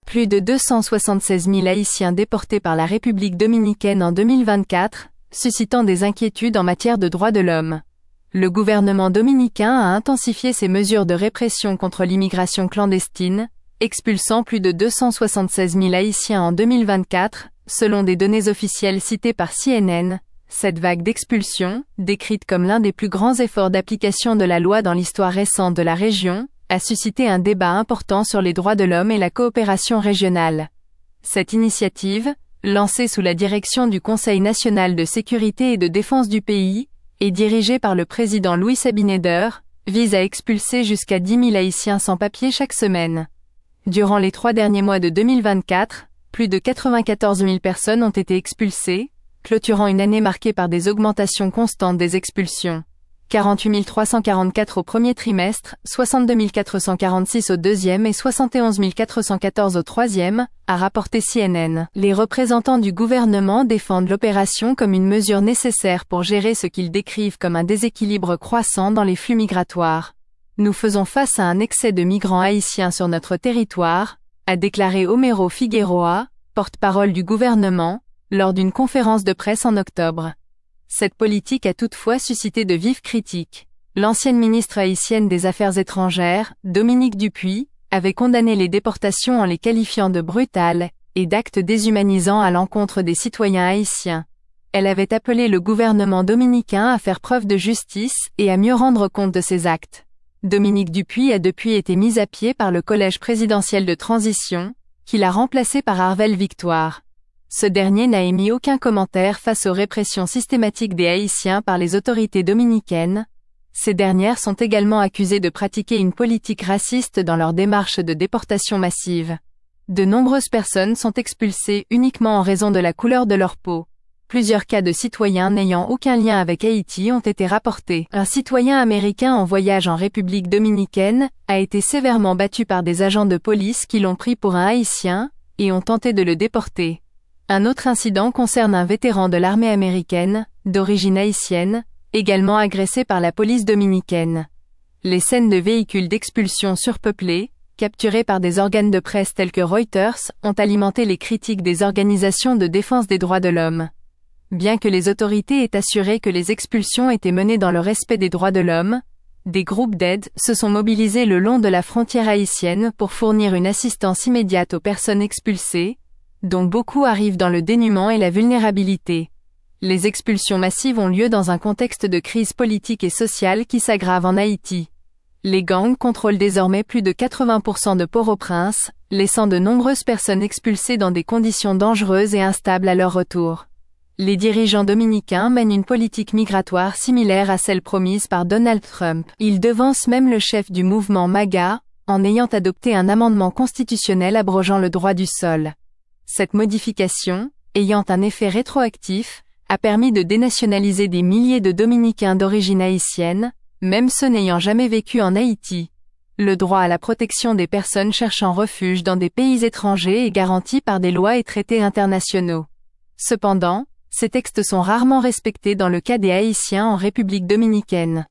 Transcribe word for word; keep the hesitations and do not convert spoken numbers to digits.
Plus de deux cent soixante-seize mille Haïtiens déportés par la République dominicaine en deux mille vingt-quatre, suscitant des inquiétudes en matière de droits de l'homme. Le gouvernement dominicain a intensifié ses mesures de répression contre l'immigration clandestine, expulsant plus de deux cent soixante-seize mille Haïtiens en deux mille vingt-quatre, selon des données officielles citées par C N N. Cette vague d'expulsion, décrite comme l'un des plus grands efforts d'application de la loi dans l'histoire récente de la région, a suscité un débat important sur les droits de l'homme et la coopération régionale. Cette initiative, lancée sous la direction du Conseil national de sécurité et de défense du pays, et dirigée par le président Louis Abinader, vise à expulser jusqu'à dix mille Haïtiens sans papier chaque semaine. Durant les trois derniers mois de deux mille vingt-quatre, plus de quatre-vingt-quatorze mille personnes ont été expulsées, clôturant une année marquée par des augmentations constantes des expulsions. quarante-huit mille trois cent quarante-quatre au premier trimestre, soixante-deux mille quatre cent quarante-six au deuxième et soixante et onze mille quatre cent quatorze au troisième, a rapporté C N N. Les représentants du gouvernement défendent l'opération comme une mesure nécessaire pour gérer ce qu'ils décrivent comme un déséquilibre croissant dans les flux migratoires. Nous faisons face à un excès de migrants haïtiens sur notre territoire, a déclaré Homero Figueroa, porte-parole du gouvernement, lors d'une conférence de presse en octobre. Cette politique a toutefois suscité de vives critiques. L'ancienne ministre haïtienne des Affaires étrangères, Dominique Dupuis, avait condamné les déportations en les qualifiant de brutales et d'actes déshumanisants à l'encontre des citoyens haïtiens. Elle avait appelé le gouvernement dominicain à faire preuve de justice et à mieux rendre compte de ses actes. Dominique Dupuis a depuis été mis à pied par le collège présidentiel de transition, qui l'a remplacé par Arvel Victoire. Ce dernier n'a émis aucun commentaire face aux répressions systématiques des Haïtiens par les autorités dominicaines. Ces dernières sont également accusées de pratiquer une politique raciste dans leur démarche de déportation massive. De nombreuses personnes sont expulsées uniquement en raison de la couleur de leur peau. Plusieurs cas de citoyens n'ayant aucun lien avec Haïti ont été rapportés. Un citoyen américain en voyage en République dominicaine a été sévèrement battu par des agents de police qui l'ont pris pour un Haïtien et ont tenté de le déporter. Un autre incident concerne un vétéran de l'armée américaine, d'origine haïtienne, également agressé par la police dominicaine. Les scènes de véhicules d'expulsion surpeuplés, capturés par des organes de presse tels que Reuters, ont alimenté les critiques des organisations de défense des droits de l'homme. Bien que les autorités aient assuré que les expulsions étaient menées dans le respect des droits de l'homme, des groupes d'aide se sont mobilisés le long de la frontière haïtienne pour fournir une assistance immédiate aux personnes expulsées, dont beaucoup arrivent dans le dénuement et la vulnérabilité. Les expulsions massives ont lieu dans un contexte de crise politique et sociale qui s'aggrave en Haïti. Les gangs contrôlent désormais plus de quatre-vingts pour cent de Port-au-Prince, laissant de nombreuses personnes expulsées dans des conditions dangereuses et instables à leur retour. Les dirigeants dominicains mènent une politique migratoire similaire à celle promise par Donald Trump. Ils devancent même le chef du mouvement MAGA, en ayant adopté un amendement constitutionnel abrogeant le droit du sol. Cette modification, ayant un effet rétroactif, a permis de dénationaliser des milliers de Dominicains d'origine haïtienne, même ceux n'ayant jamais vécu en Haïti. Le droit à la protection des personnes cherchant refuge dans des pays étrangers est garanti par des lois et traités internationaux. Cependant, ces textes sont rarement respectés dans le cas des Haïtiens en République dominicaine.